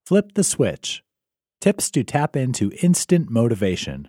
Flip the switch. Tips to tap into instant motivation.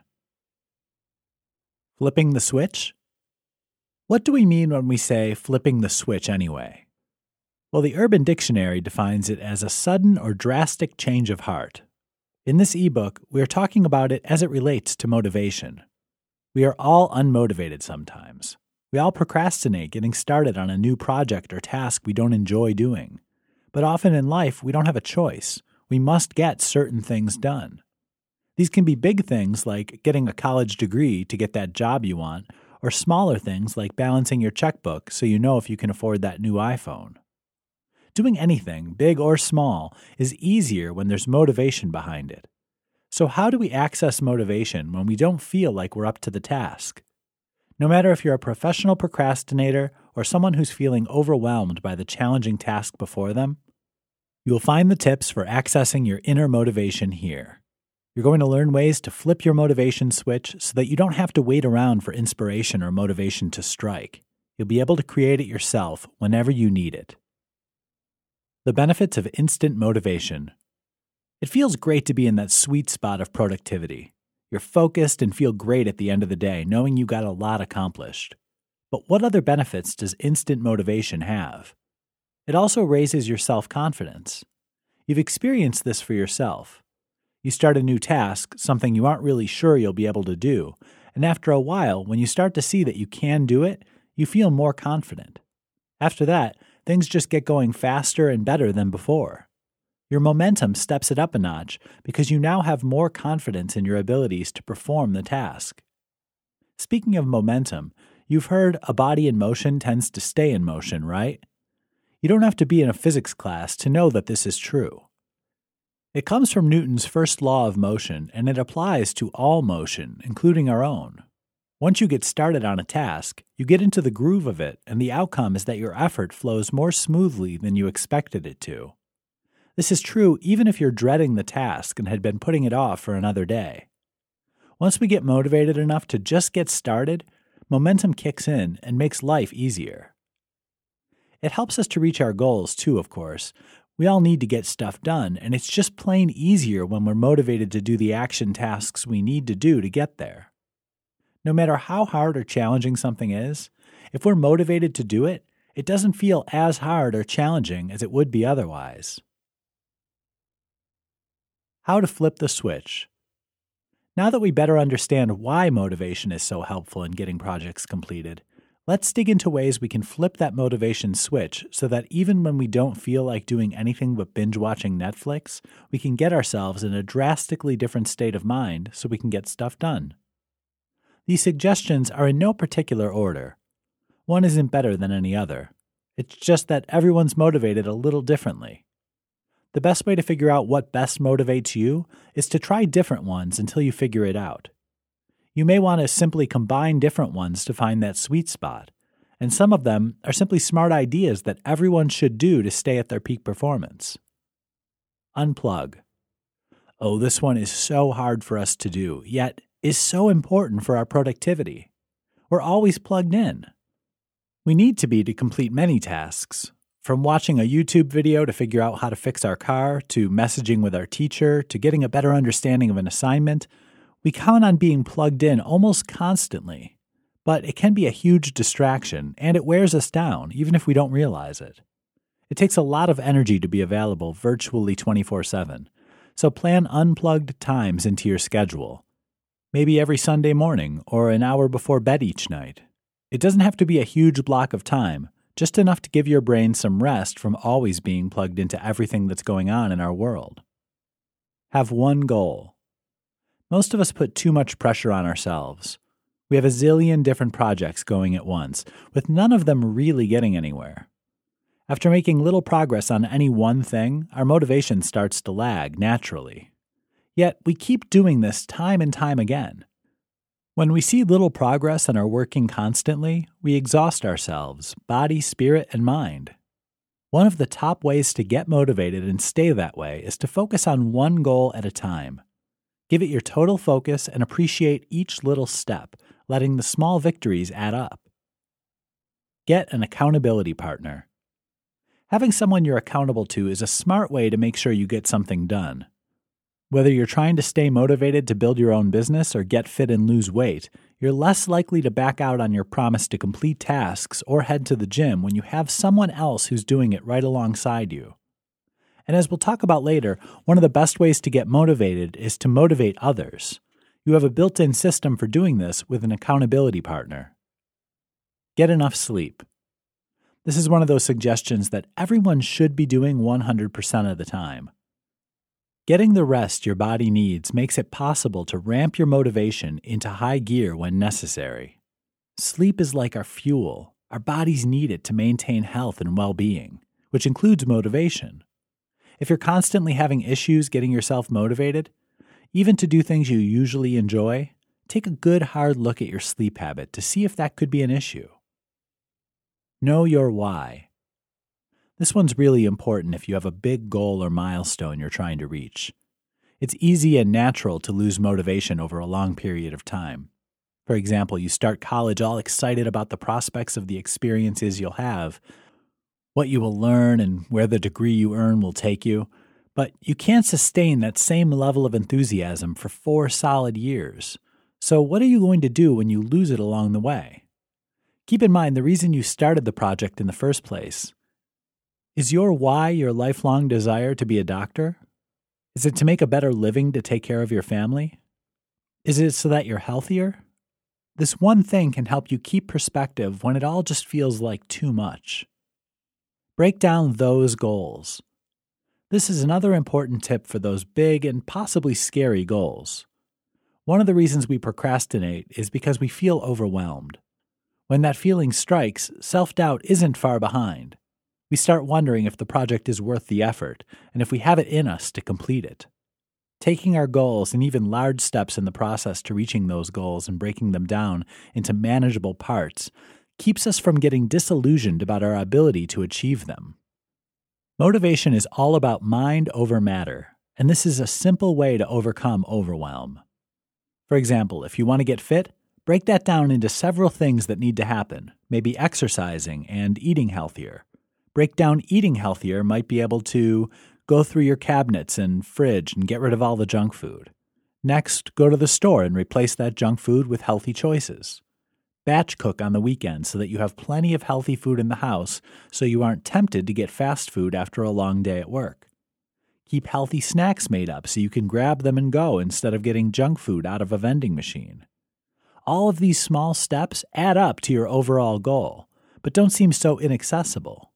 Flipping the switch? What do we mean when we say flipping the switch anyway? Well, the Urban Dictionary defines it as a sudden or drastic change of heart. In this ebook, we are talking about it as it relates to motivation. We are all unmotivated sometimes. We all procrastinate getting started on a new project or task we don't enjoy doing. But often in life, we don't have a choice. We must get certain things done. These can be big things like getting a college degree to get that job you want, or smaller things like balancing your checkbook so you know if you can afford that new iPhone. Doing anything, big or small, is easier when there's motivation behind it. So how do we access motivation when we don't feel like we're up to the task? No matter if you're a professional procrastinator or someone who's feeling overwhelmed by the challenging task before them, you'll find the tips for accessing your inner motivation here. You're going to learn ways to flip your motivation switch so that you don't have to wait around for inspiration or motivation to strike. You'll be able to create it yourself whenever you need it. The benefits of instant motivation. It feels great to be in that sweet spot of productivity. You're focused and feel great at the end of the day, knowing you got a lot accomplished. But what other benefits does instant motivation have? It also raises your self-confidence. You've experienced this for yourself. You start a new task, something you aren't really sure you'll be able to do, and after a while, when you start to see that you can do it, you feel more confident. After that, things just get going faster and better than before. Your momentum steps it up a notch because you now have more confidence in your abilities to perform the task. Speaking of momentum, you've heard a body in motion tends to stay in motion, right? You don't have to be in a physics class to know that this is true. It comes from Newton's first law of motion, and it applies to all motion, including our own. Once you get started on a task, you get into the groove of it, and the outcome is that your effort flows more smoothly than you expected it to. This is true even if you're dreading the task and had been putting it off for another day. Once we get motivated enough to just get started, momentum kicks in and makes life easier. It helps us to reach our goals too, of course. We all need to get stuff done, and it's just plain easier when we're motivated to do the action tasks we need to do to get there. No matter how hard or challenging something is, if we're motivated to do it, it doesn't feel as hard or challenging as it would be otherwise. How to flip the switch. Now that we better understand why motivation is so helpful in getting projects completed, let's dig into ways we can flip that motivation switch so that even when we don't feel like doing anything but binge-watching Netflix, we can get ourselves in a drastically different state of mind so we can get stuff done. These suggestions are in no particular order. One isn't better than any other. It's just that everyone's motivated a little differently. The best way to figure out what best motivates you is to try different ones until you figure it out. You may want to simply combine different ones to find that sweet spot, and some of them are simply smart ideas that everyone should do to stay at their peak performance. Unplug. Oh, this one is so hard for us to do, yet is so important for our productivity. We're always plugged in. We need to be to complete many tasks, from watching a YouTube video to figure out how to fix our car, to messaging with our teacher, to getting a better understanding of an assignment. We count on being plugged in almost constantly, but it can be a huge distraction, and it wears us down, even if we don't realize it. It takes a lot of energy to be available virtually 24/7, so plan unplugged times into your schedule. Maybe every Sunday morning or an hour before bed each night. It doesn't have to be a huge block of time, just enough to give your brain some rest from always being plugged into everything that's going on in our world. Have one goal. Most of us put too much pressure on ourselves. We have a zillion different projects going at once, with none of them really getting anywhere. After making little progress on any one thing, our motivation starts to lag naturally. Yet we keep doing this time and time again. When we see little progress and are working constantly, we exhaust ourselves, body, spirit, and mind. One of the top ways to get motivated and stay that way is to focus on one goal at a time. Give it your total focus and appreciate each little step, letting the small victories add up. Get an accountability partner. Having someone you're accountable to is a smart way to make sure you get something done. Whether you're trying to stay motivated to build your own business or get fit and lose weight, you're less likely to back out on your promise to complete tasks or head to the gym when you have someone else who's doing it right alongside you. And as we'll talk about later, one of the best ways to get motivated is to motivate others. You have a built-in system for doing this with an accountability partner. Get enough sleep. This is one of those suggestions that everyone should be doing 100% of the time. Getting the rest your body needs makes it possible to ramp your motivation into high gear when necessary. Sleep is like our fuel. Our bodies need it to maintain health and well-being, which includes motivation. If you're constantly having issues getting yourself motivated, even to do things you usually enjoy, take a good hard look at your sleep habit to see if that could be an issue. Know your why. This one's really important if you have a big goal or milestone you're trying to reach. It's easy and natural to lose motivation over a long period of time. For example, you start college all excited about the prospects of the experiences you'll have, what you will learn, and where the degree you earn will take you, but you can't sustain that same level of enthusiasm for 4 solid years. So what are you going to do when you lose it along the way? Keep in mind the reason you started the project in the first place. Is your why your lifelong desire to be a doctor? Is it to make a better living to take care of your family? Is it so that you're healthier? This one thing can help you keep perspective when it all just feels like too much. Break down those goals. This is another important tip for those big and possibly scary goals. One of the reasons we procrastinate is because we feel overwhelmed. When that feeling strikes, self-doubt isn't far behind. We start wondering if the project is worth the effort and if we have it in us to complete it. Taking our goals and even large steps in the process to reaching those goals and breaking them down into manageable parts keeps us from getting disillusioned about our ability to achieve them. Motivation is all about mind over matter, and this is a simple way to overcome overwhelm. For example, if you want to get fit, break that down into several things that need to happen, maybe exercising and eating healthier. Break down eating healthier might be able to go through your cabinets and fridge and get rid of all the junk food. Next, go to the store and replace that junk food with healthy choices. Batch cook on the weekend so that you have plenty of healthy food in the house so you aren't tempted to get fast food after a long day at work. Keep healthy snacks made up so you can grab them and go instead of getting junk food out of a vending machine. All of these small steps add up to your overall goal, but don't seem so inaccessible.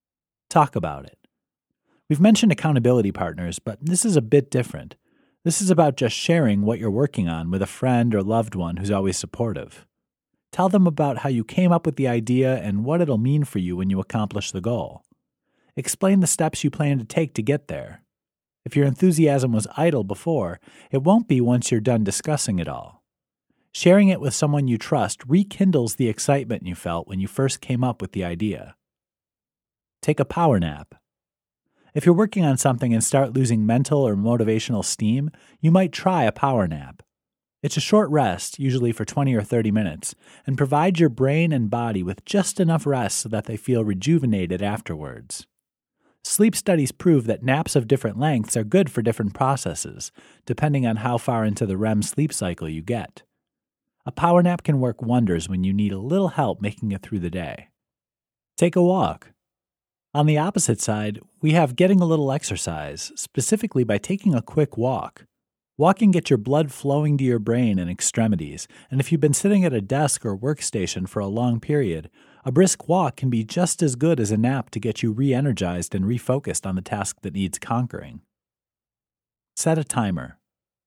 Talk about it. We've mentioned accountability partners, but this is a bit different. This is about just sharing what you're working on with a friend or loved one who's always supportive. Tell them about how you came up with the idea and what it'll mean for you when you accomplish the goal. Explain the steps you plan to take to get there. If your enthusiasm was idle before, it won't be once you're done discussing it all. Sharing it with someone you trust rekindles the excitement you felt when you first came up with the idea. Take a power nap. If you're working on something and start losing mental or motivational steam, you might try a power nap. It's a short rest, usually for 20 or 30 minutes, and provides your brain and body with just enough rest so that they feel rejuvenated afterwards. Sleep studies prove that naps of different lengths are good for different processes, depending on how far into the REM sleep cycle you get. A power nap can work wonders when you need a little help making it through the day. Take a walk. On the opposite side, we have getting a little exercise, specifically by taking a quick walk. Walking gets your blood flowing to your brain and extremities, and if you've been sitting at a desk or workstation for a long period, a brisk walk can be just as good as a nap to get you re-energized and refocused on the task that needs conquering. Set a timer.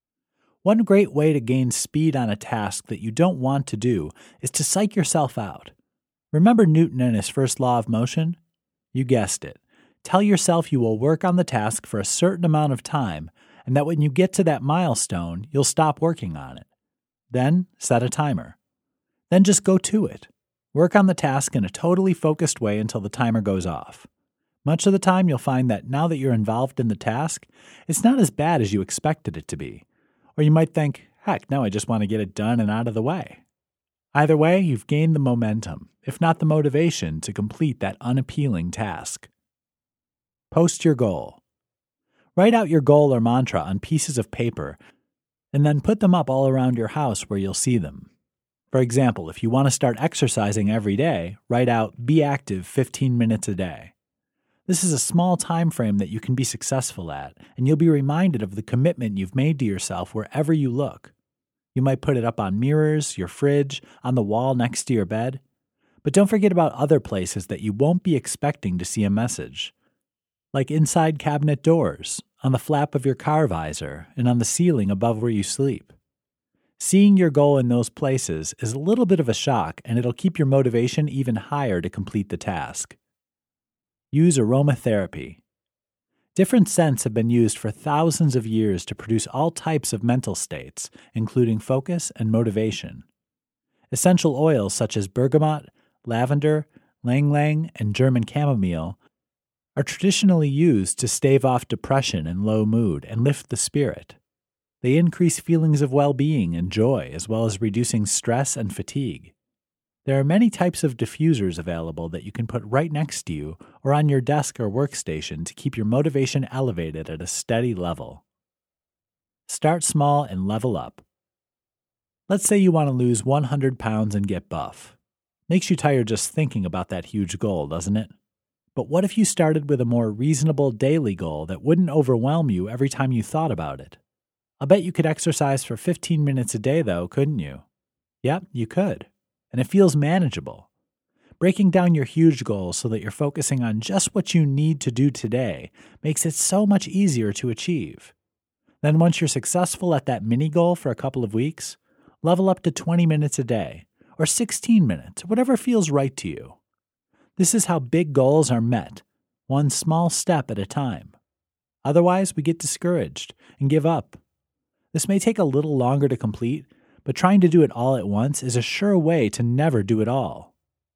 One great way to gain speed on a task that you don't want to do is to psych yourself out. Remember Newton and his first law of motion? You guessed it. Tell yourself you will work on the task for a certain amount of time, and that when you get to that milestone, you'll stop working on it. Then set a timer. Then just go to it. Work on the task in a totally focused way until the timer goes off. Much of the time, you'll find that now that you're involved in the task, it's not as bad as you expected it to be. Or you might think, heck, now I just want to get it done and out of the way. Either way, you've gained the momentum, if not the motivation, to complete that unappealing task. Post your goal. Write out your goal or mantra on pieces of paper and then put them up all around your house where you'll see them. For example, if you want to start exercising every day, write out "Be active 15 minutes a day." This is a small time frame that you can be successful at, and you'll be reminded of the commitment you've made to yourself wherever you look. You might put it up on mirrors, your fridge, on the wall next to your bed. But don't forget about other places that you won't be expecting to see a message, like inside cabinet doors, on the flap of your car visor, and on the ceiling above where you sleep. Seeing your goal in those places is a little bit of a shock, and it'll keep your motivation even higher to complete the task. Use aromatherapy. Different scents have been used for thousands of years to produce all types of mental states, including focus and motivation. Essential oils such as bergamot, lavender, ylang-ylang, and German chamomile are traditionally used to stave off depression and low mood and lift the spirit. They increase feelings of well-being and joy, as well as reducing stress and fatigue. There are many types of diffusers available that you can put right next to you or on your desk or workstation to keep your motivation elevated at a steady level. Start small and level up. Let's say you want to lose 100 pounds and get buff. Makes you tired just thinking about that huge goal, doesn't it? But what if you started with a more reasonable daily goal that wouldn't overwhelm you every time you thought about it? I'll bet you could exercise for 15 minutes a day, though, couldn't you? Yep, you could. And it feels manageable. Breaking down your huge goals so that you're focusing on just what you need to do today makes it so much easier to achieve. Then once you're successful at that mini goal for a couple of weeks, level up to 20 minutes a day, or 16 minutes, whatever feels right to you. This is how big goals are met, one small step at a time. Otherwise, we get discouraged and give up. This may take a little longer to complete, but trying to do it all at once is a sure way to never do it all.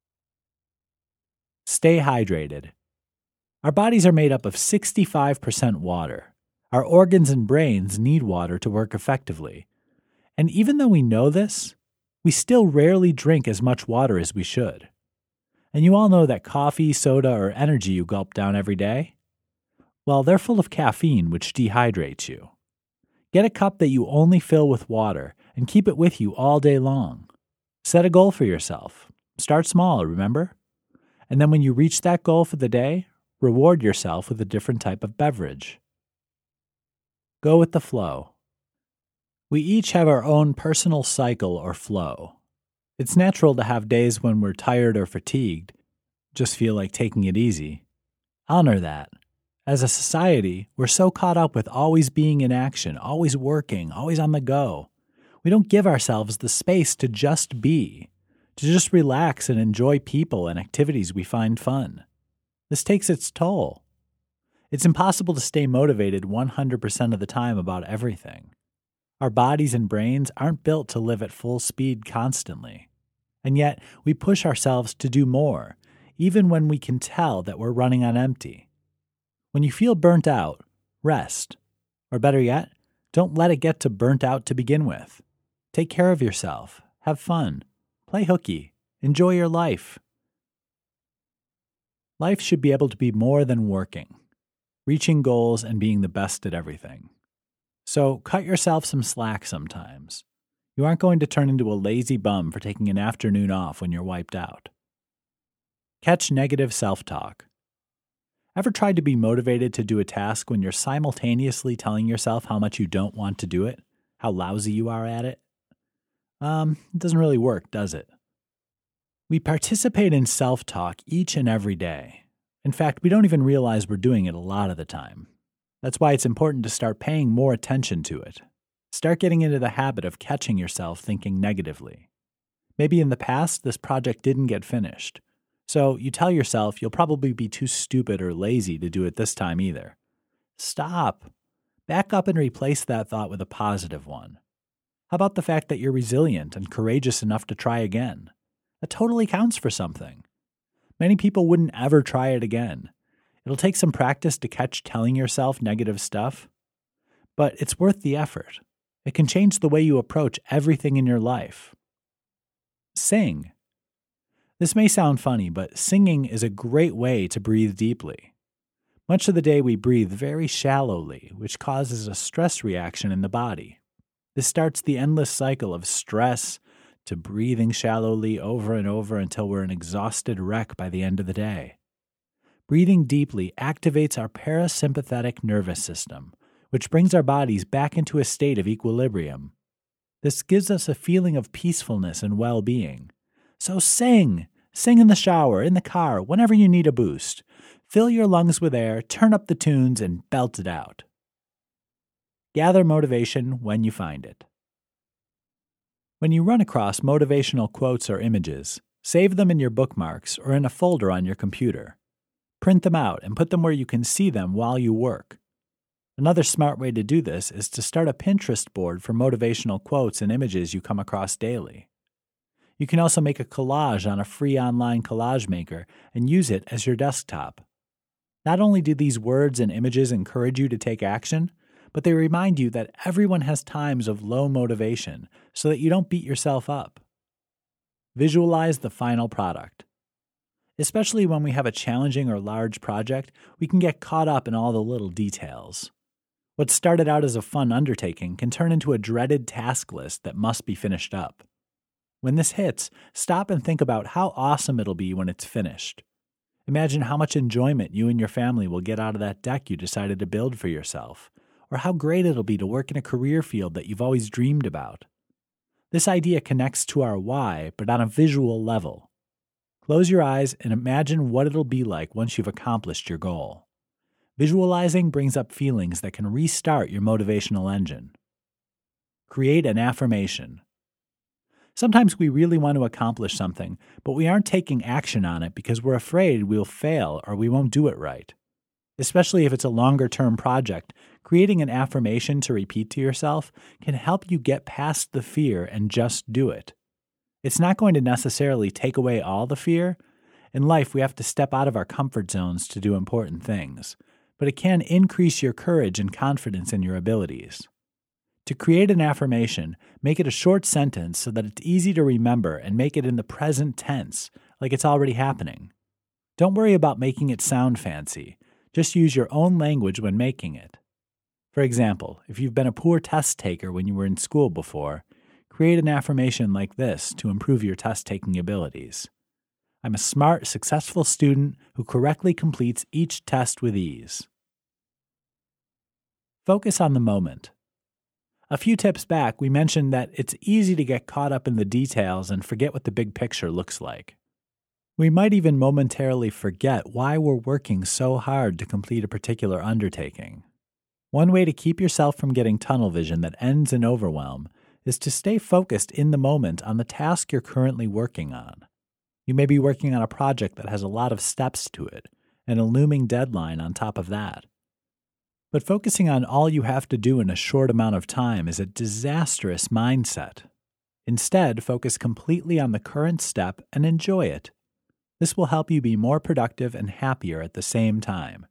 Stay hydrated. Our bodies are made up of 65% water. Our organs and brains need water to work effectively. And even though we know this, we still rarely drink as much water as we should. And you all know that coffee, soda, or energy you gulp down every day? Well, they're full of caffeine, which dehydrates you. Get a cup that you only fill with water and keep it with you all day long. Set a goal for yourself. Start small, remember? And then when you reach that goal for the day, reward yourself with a different type of beverage. Go with the flow. We each have our own personal cycle or flow. It's natural to have days when we're tired or fatigued, just feel like taking it easy. Honor that. As a society, we're so caught up with always being in action, always working, always on the go. We don't give ourselves the space to just be, to just relax and enjoy people and activities we find fun. This takes its toll. It's impossible to stay motivated 100% of the time about everything. Our bodies and brains aren't built to live at full speed constantly. And yet, we push ourselves to do more, even when we can tell that we're running on empty. When you feel burnt out, rest. Or better yet, don't let it get to burnt out to begin with. Take care of yourself. Have fun. Play hooky. Enjoy your life. Life should be able to be more than working, reaching goals and being the best at everything. So cut yourself some slack sometimes. You aren't going to turn into a lazy bum for taking an afternoon off when you're wiped out. Catch negative self-talk. Ever tried to be motivated to do a task when you're simultaneously telling yourself how much you don't want to do it, how lousy you are at it? It doesn't really work, does it? We participate in self-talk each and every day. In fact, we don't even realize we're doing it a lot of the time. That's why it's important to start paying more attention to it. Start getting into the habit of catching yourself thinking negatively. Maybe in the past, this project didn't get finished. So you tell yourself you'll probably be too stupid or lazy to do it this time either. Stop. Back up and replace that thought with a positive one. How about the fact that you're resilient and courageous enough to try again? That totally counts for something. Many people wouldn't ever try it again. It'll take some practice to catch telling yourself negative stuff, but it's worth the effort. It can change the way you approach everything in your life. Sing. This may sound funny, but singing is a great way to breathe deeply. Much of the day we breathe very shallowly, which causes a stress reaction in the body. This starts the endless cycle of stress to breathing shallowly over and over until we're an exhausted wreck by the end of the day. Breathing deeply activates our parasympathetic nervous system, which brings our bodies back into a state of equilibrium. This gives us a feeling of peacefulness and well-being. So sing! Sing in the shower, in the car, whenever you need a boost. Fill your lungs with air, turn up the tunes, and belt it out. Gather motivation when you find it. When you run across motivational quotes or images, save them in your bookmarks or in a folder on your computer. Print them out and put them where you can see them while you work. Another smart way to do this is to start a Pinterest board for motivational quotes and images you come across daily. You can also make a collage on a free online collage maker and use it as your desktop. Not only do these words and images encourage you to take action, but they remind you that everyone has times of low motivation so that you don't beat yourself up. Visualize the final product. Especially when we have a challenging or large project, we can get caught up in all the little details. What started out as a fun undertaking can turn into a dreaded task list that must be finished up. When this hits, stop and think about how awesome it'll be when it's finished. Imagine how much enjoyment you and your family will get out of that deck you decided to build for yourself, or how great it'll be to work in a career field that you've always dreamed about. This idea connects to our why, but on a visual level. Close your eyes and imagine what it'll be like once you've accomplished your goal. Visualizing brings up feelings that can restart your motivational engine. Create an affirmation. Sometimes we really want to accomplish something, but we aren't taking action on it because we're afraid we'll fail or we won't do it right. Especially if it's a longer-term project, creating an affirmation to repeat to yourself can help you get past the fear and just do it. It's not going to necessarily take away all the fear. In life, we have to step out of our comfort zones to do important things, but it can increase your courage and confidence in your abilities. To create an affirmation, make it a short sentence so that it's easy to remember and make it in the present tense, like it's already happening. Don't worry about making it sound fancy. Just use your own language when making it. For example, if you've been a poor test taker when you were in school before, create an affirmation like this to improve your test-taking abilities. I'm a smart, successful student who correctly completes each test with ease. Focus on the moment. A few tips back, we mentioned that it's easy to get caught up in the details and forget what the big picture looks like. We might even momentarily forget why we're working so hard to complete a particular undertaking. One way to keep yourself from getting tunnel vision that ends in overwhelm is to stay focused in the moment on the task you're currently working on. You may be working on a project that has a lot of steps to it, and a looming deadline on top of that. But focusing on all you have to do in a short amount of time is a disastrous mindset. Instead, focus completely on the current step and enjoy it. This will help you be more productive and happier at the same time.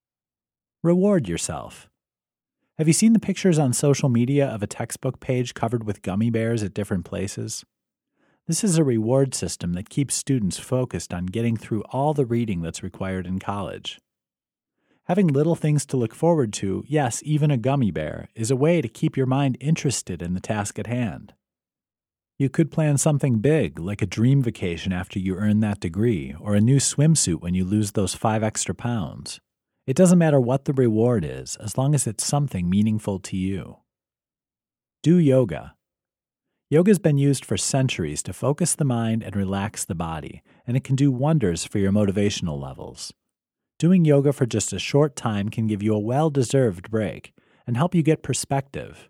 Reward yourself. Have you seen the pictures on social media of a textbook page covered with gummy bears at different places? This is a reward system that keeps students focused on getting through all the reading that's required in college. Having little things to look forward to, yes, even a gummy bear, is a way to keep your mind interested in the task at hand. You could plan something big, like a dream vacation after you earn that degree, or a new swimsuit when you lose those 5 extra pounds. It doesn't matter what the reward is, as long as it's something meaningful to you. Do yoga. Yoga's been used for centuries to focus the mind and relax the body, and it can do wonders for your motivational levels. Doing yoga for just a short time can give you a well-deserved break and help you get perspective.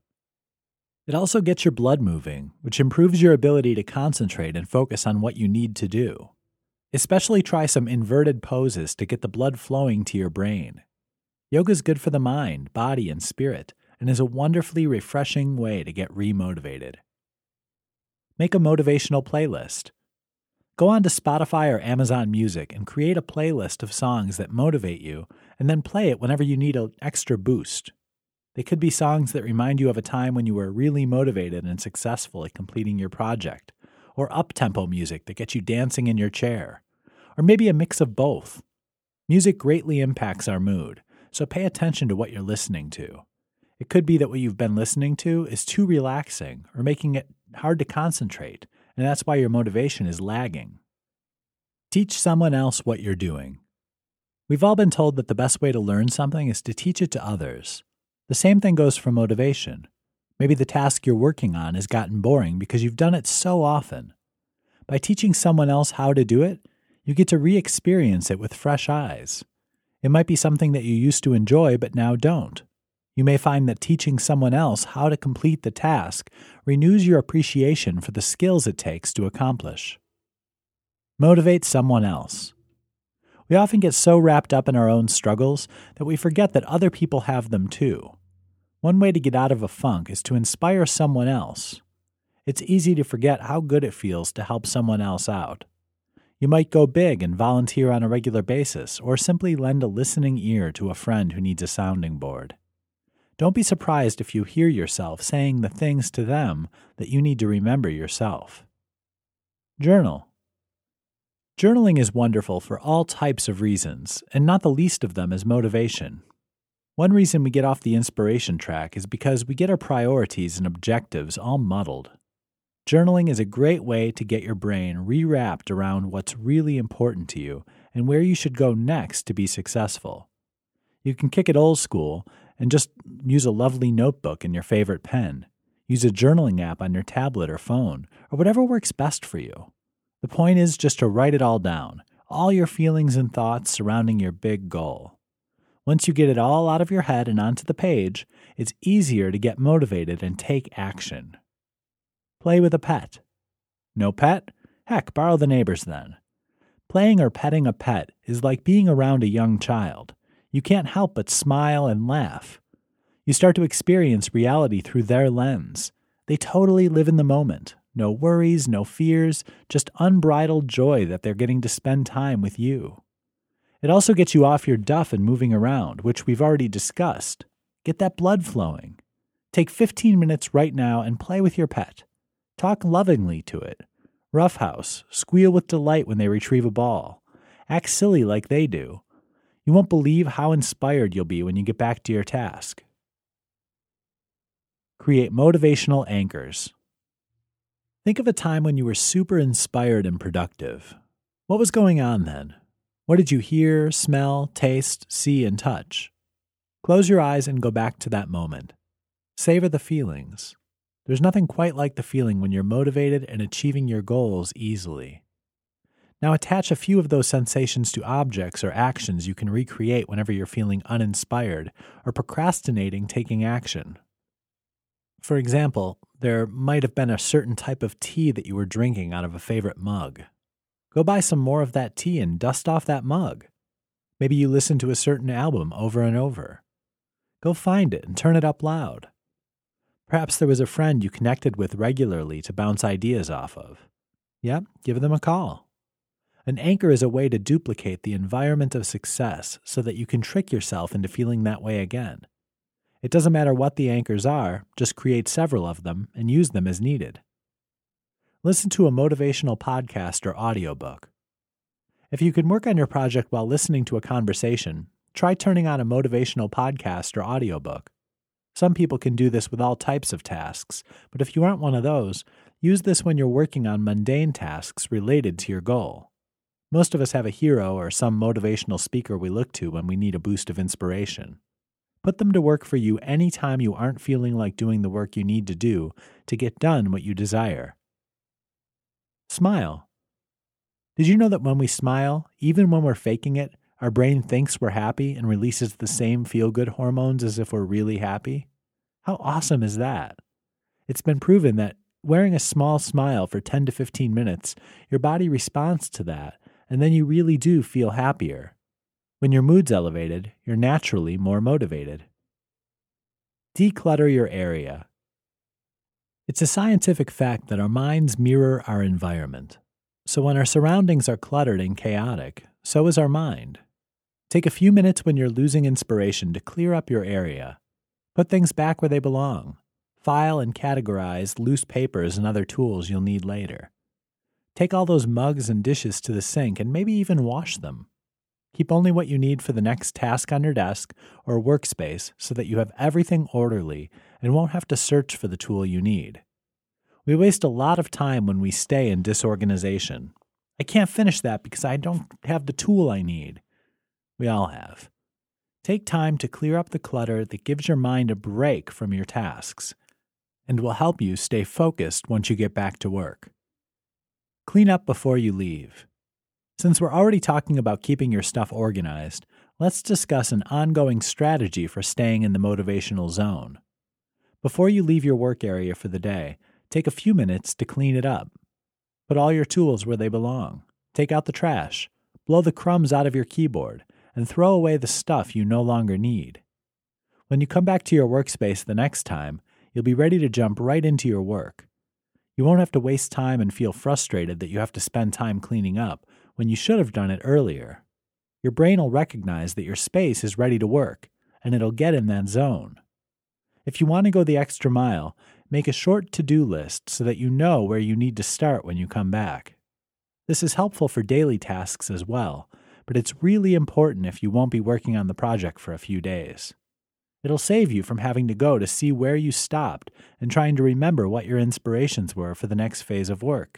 It also gets your blood moving, which improves your ability to concentrate and focus on what you need to do. Especially try some inverted poses to get the blood flowing to your brain. Yoga's good for the mind, body, and spirit, and is a wonderfully refreshing way to get re-motivated. Make a motivational playlist. Go on to Spotify or Amazon Music and create a playlist of songs that motivate you, and then play it whenever you need an extra boost. They could be songs that remind you of a time when you were really motivated and successful at completing your project, or up-tempo music that gets you dancing in your chair, or maybe a mix of both. Music greatly impacts our mood, so pay attention to what you're listening to. It could be that what you've been listening to is too relaxing or making it hard to concentrate, and that's why your motivation is lagging. Teach someone else what you're doing. We've all been told that the best way to learn something is to teach it to others. The same thing goes for motivation. Maybe the task you're working on has gotten boring because you've done it so often. By teaching someone else how to do it, you get to re-experience it with fresh eyes. It might be something that you used to enjoy but now don't. You may find that teaching someone else how to complete the task renews your appreciation for the skills it takes to accomplish. Motivate someone else. We often get so wrapped up in our own struggles that we forget that other people have them too. One way to get out of a funk is to inspire someone else. It's easy to forget how good it feels to help someone else out. You might go big and volunteer on a regular basis, or simply lend a listening ear to a friend who needs a sounding board. Don't be surprised if you hear yourself saying the things to them that you need to remember yourself. Journal. Journaling is wonderful for all types of reasons, and not the least of them is motivation. One reason we get off the inspiration track is because we get our priorities and objectives all muddled. Journaling is a great way to get your brain rewrapped around what's really important to you and where you should go next to be successful. You can kick it old school and just use a lovely notebook and your favorite pen. Use a journaling app on your tablet or phone, or whatever works best for you. The point is just to write it all down, all your feelings and thoughts surrounding your big goal. Once you get it all out of your head and onto the page, it's easier to get motivated and take action. Play with a pet. No pet? Heck, borrow the neighbor's then. Playing or petting a pet is like being around a young child. You can't help but smile and laugh. You start to experience reality through their lens. They totally live in the moment. No worries, no fears, just unbridled joy that they're getting to spend time with you. It also gets you off your duff and moving around, which we've already discussed. Get that blood flowing. Take 15 minutes right now and play with your pet. Talk lovingly to it. Roughhouse, squeal with delight when they retrieve a ball. Act silly like they do. You won't believe how inspired you'll be when you get back to your task. Create motivational anchors. Think of a time when you were super inspired and productive. What was going on then? What did you hear, smell, taste, see, and touch? Close your eyes and go back to that moment. Savor the feelings. There's nothing quite like the feeling when you're motivated and achieving your goals easily. Now attach a few of those sensations to objects or actions you can recreate whenever you're feeling uninspired or procrastinating taking action. For example, there might have been a certain type of tea that you were drinking out of a favorite mug. Go buy some more of that tea and dust off that mug. Maybe you listen to a certain album over and over. Go find it and turn it up loud. Perhaps there was a friend you connected with regularly to bounce ideas off of. Yep, give them a call. An anchor is a way to duplicate the environment of success so that you can trick yourself into feeling that way again. It doesn't matter what the anchors are, just create several of them and use them as needed. Listen to a motivational podcast or audiobook. If you can work on your project while listening to a conversation, try turning on a motivational podcast or audiobook. Some people can do this with all types of tasks, but if you aren't one of those, use this when you're working on mundane tasks related to your goal. Most of us have a hero or some motivational speaker we look to when we need a boost of inspiration. Put them to work for you anytime you aren't feeling like doing the work you need to do to get done what you desire. Smile. Did you know that when we smile, even when we're faking it, our brain thinks we're happy and releases the same feel-good hormones as if we're really happy? How awesome is that? It's been proven that wearing a small smile for 10 to 15 minutes, your body responds to that, and then you really do feel happier. When your mood's elevated, you're naturally more motivated. Declutter your area. It's a scientific fact that our minds mirror our environment. So when our surroundings are cluttered and chaotic, so is our mind. Take a few minutes when you're losing inspiration to clear up your area. Put things back where they belong. File and categorize loose papers and other tools you'll need later. Take all those mugs and dishes to the sink and maybe even wash them. Keep only what you need for the next task on your desk or workspace so that you have everything orderly and won't have to search for the tool you need. We waste a lot of time when we stay in disorganization. I can't finish that because I don't have the tool I need. We all have. Take time to clear up the clutter that gives your mind a break from your tasks and will help you stay focused once you get back to work. Clean up before you leave. Since we're already talking about keeping your stuff organized, let's discuss an ongoing strategy for staying in the motivational zone. Before you leave your work area for the day, take a few minutes to clean it up. Put all your tools where they belong. Take out the trash. Blow the crumbs out of your keyboard, and throw away the stuff you no longer need. When you come back to your workspace the next time, you'll be ready to jump right into your work. You won't have to waste time and feel frustrated that you have to spend time cleaning up when you should have done it earlier. Your brain will recognize that your space is ready to work, and it'll get in that zone. If you want to go the extra mile, make a short to-do list so that you know where you need to start when you come back. This is helpful for daily tasks as well, but it's really important if you won't be working on the project for a few days. It'll save you from having to go to see where you stopped and trying to remember what your inspirations were for the next phase of work.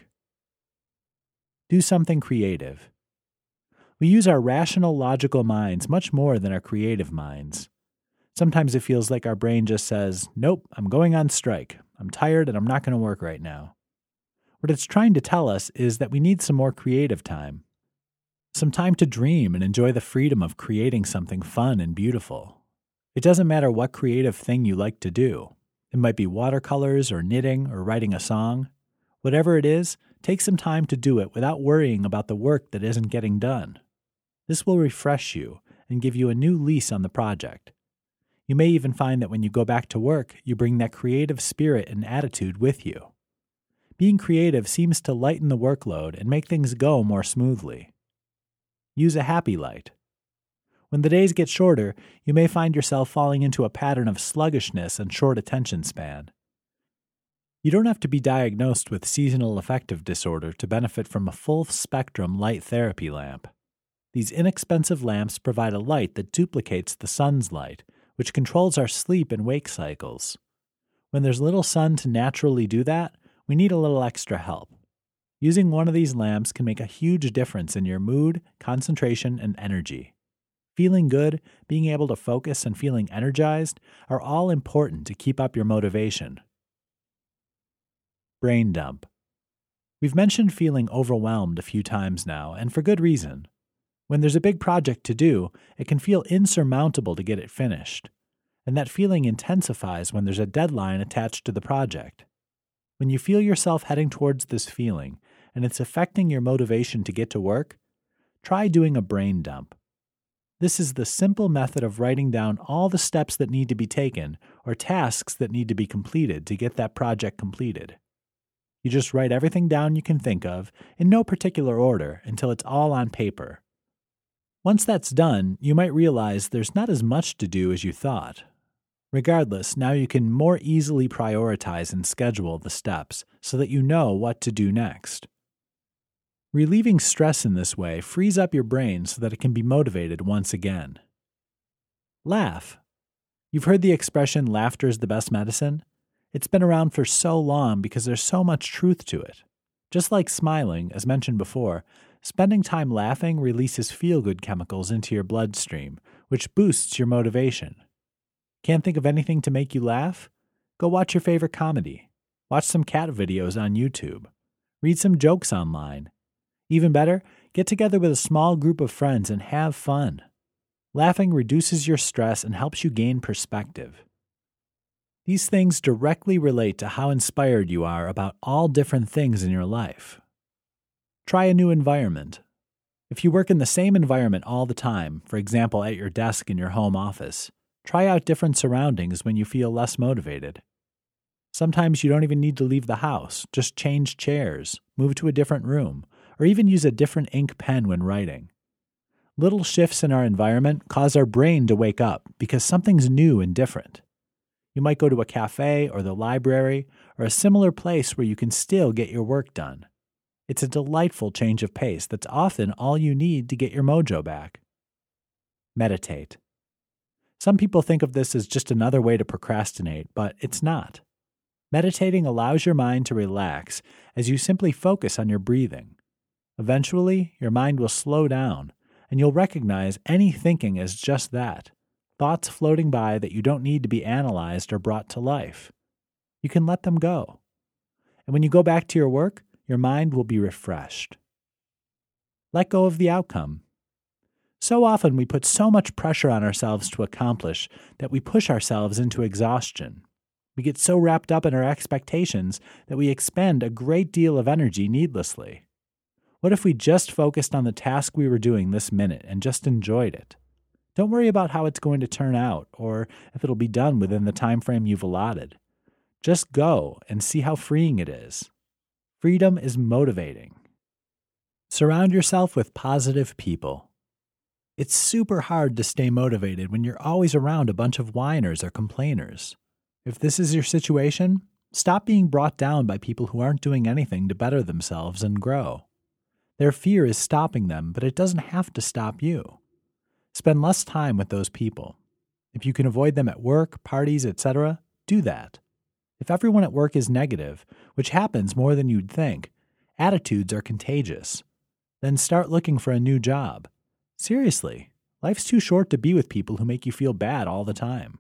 Do something creative. We use our rational, logical minds much more than our creative minds. Sometimes it feels like our brain just says, "Nope, I'm going on strike. I'm tired and I'm not going to work right now." What it's trying to tell us is that we need some more creative time. Some time to dream and enjoy the freedom of creating something fun and beautiful. It doesn't matter what creative thing you like to do. It might be watercolors or knitting or writing a song. Whatever it is, take some time to do it without worrying about the work that isn't getting done. This will refresh you and give you a new lease on the project. You may even find that when you go back to work, you bring that creative spirit and attitude with you. Being creative seems to lighten the workload and make things go more smoothly. Use a happy light. When the days get shorter, you may find yourself falling into a pattern of sluggishness and short attention span. You don't have to be diagnosed with seasonal affective disorder to benefit from a full-spectrum light therapy lamp. These inexpensive lamps provide a light that duplicates the sun's light, which controls our sleep and wake cycles. When there's little sun to naturally do that, we need a little extra help. Using one of these lamps can make a huge difference in your mood, concentration, and energy. Feeling good, being able to focus, and feeling energized are all important to keep up your motivation. Brain dump. We've mentioned feeling overwhelmed a few times now, and for good reason. When there's a big project to do, it can feel insurmountable to get it finished. And that feeling intensifies when there's a deadline attached to the project. When you feel yourself heading towards this feeling, and it's affecting your motivation to get to work, try doing a brain dump. This is the simple method of writing down all the steps that need to be taken or tasks that need to be completed to get that project completed. You just write everything down you can think of in no particular order until it's all on paper. Once that's done, you might realize there's not as much to do as you thought. Regardless, now you can more easily prioritize and schedule the steps so that you know what to do next. Relieving stress in this way frees up your brain so that it can be motivated once again. Laugh. You've heard the expression, laughter is the best medicine? It's been around for so long because there's so much truth to it. Just like smiling, as mentioned before, spending time laughing releases feel-good chemicals into your bloodstream, which boosts your motivation. Can't think of anything to make you laugh? Go watch your favorite comedy. Watch some cat videos on YouTube. Read some jokes online. Even better, get together with a small group of friends and have fun. Laughing reduces your stress and helps you gain perspective. These things directly relate to how inspired you are about all different things in your life. Try a new environment. If you work in the same environment all the time, for example at your desk in your home office, try out different surroundings when you feel less motivated. Sometimes you don't even need to leave the house, just change chairs, move to a different room, or even use a different ink pen when writing. Little shifts in our environment cause our brain to wake up because something's new and different. You might go to a cafe or the library or a similar place where you can still get your work done. It's a delightful change of pace that's often all you need to get your mojo back. Meditate. Some people think of this as just another way to procrastinate, but it's not. Meditating allows your mind to relax as you simply focus on your breathing. Eventually, your mind will slow down, and you'll recognize any thinking as just that, thoughts floating by that you don't need to be analyzed or brought to life. You can let them go. And when you go back to your work, your mind will be refreshed. Let go of the outcome. So often we put so much pressure on ourselves to accomplish that we push ourselves into exhaustion. We get so wrapped up in our expectations that we expend a great deal of energy needlessly. What if we just focused on the task we were doing this minute and just enjoyed it? Don't worry about how it's going to turn out or if it'll be done within the time frame you've allotted. Just go and see how freeing it is. Freedom is motivating. Surround yourself with positive people. It's super hard to stay motivated when you're always around a bunch of whiners or complainers. If this is your situation, stop being brought down by people who aren't doing anything to better themselves and grow. Their fear is stopping them, but it doesn't have to stop you. Spend less time with those people. If you can avoid them at work, parties, etc., do that. If everyone at work is negative, which happens more than you'd think, attitudes are contagious. Then start looking for a new job. Seriously, life's too short to be with people who make you feel bad all the time.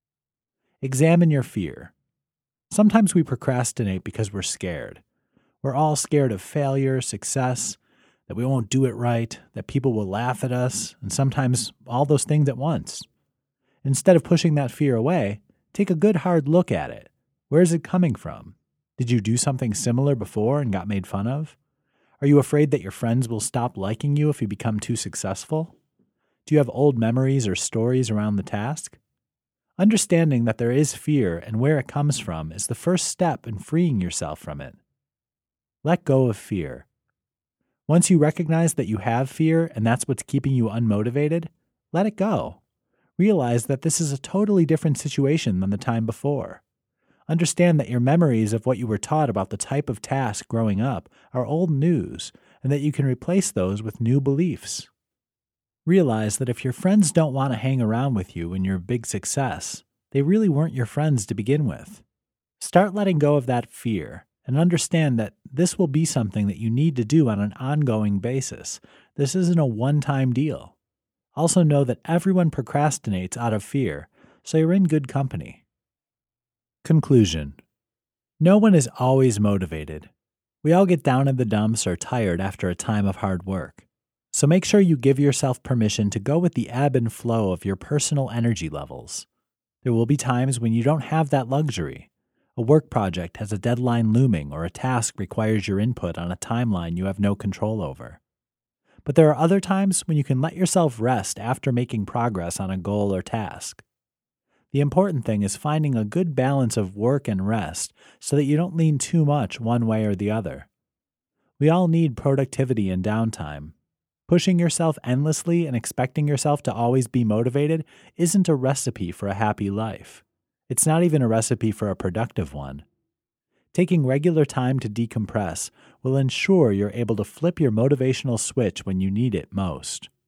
Examine your fear. Sometimes we procrastinate because we're scared. We're all scared of failure, success, that we won't do it right, that people will laugh at us, and sometimes all those things at once. Instead of pushing that fear away, take a good hard look at it. Where is it coming from? Did you do something similar before and got made fun of? Are you afraid that your friends will stop liking you if you become too successful? Do you have old memories or stories around the task? Understanding that there is fear and where it comes from is the first step in freeing yourself from it. Let go of fear. Once you recognize that you have fear and that's what's keeping you unmotivated, let it go. Realize that this is a totally different situation than the time before. Understand that your memories of what you were taught about the type of task growing up are old news and that you can replace those with new beliefs. Realize that if your friends don't want to hang around with you in your big success, they really weren't your friends to begin with. Start letting go of that fear and understand that this will be something that you need to do on an ongoing basis. This isn't a one-time deal. Also know that everyone procrastinates out of fear, so you're in good company. Conclusion. No one is always motivated. We all get down in the dumps or tired after a time of hard work. So make sure you give yourself permission to go with the ebb and flow of your personal energy levels. There will be times when you don't have that luxury. A work project has a deadline looming or a task requires your input on a timeline you have no control over. But there are other times when you can let yourself rest after making progress on a goal or task. The important thing is finding a good balance of work and rest so that you don't lean too much one way or the other. We all need productivity and downtime. Pushing yourself endlessly and expecting yourself to always be motivated isn't a recipe for a happy life. It's not even a recipe for a productive one. Taking regular time to decompress will ensure you're able to flip your motivational switch when you need it most.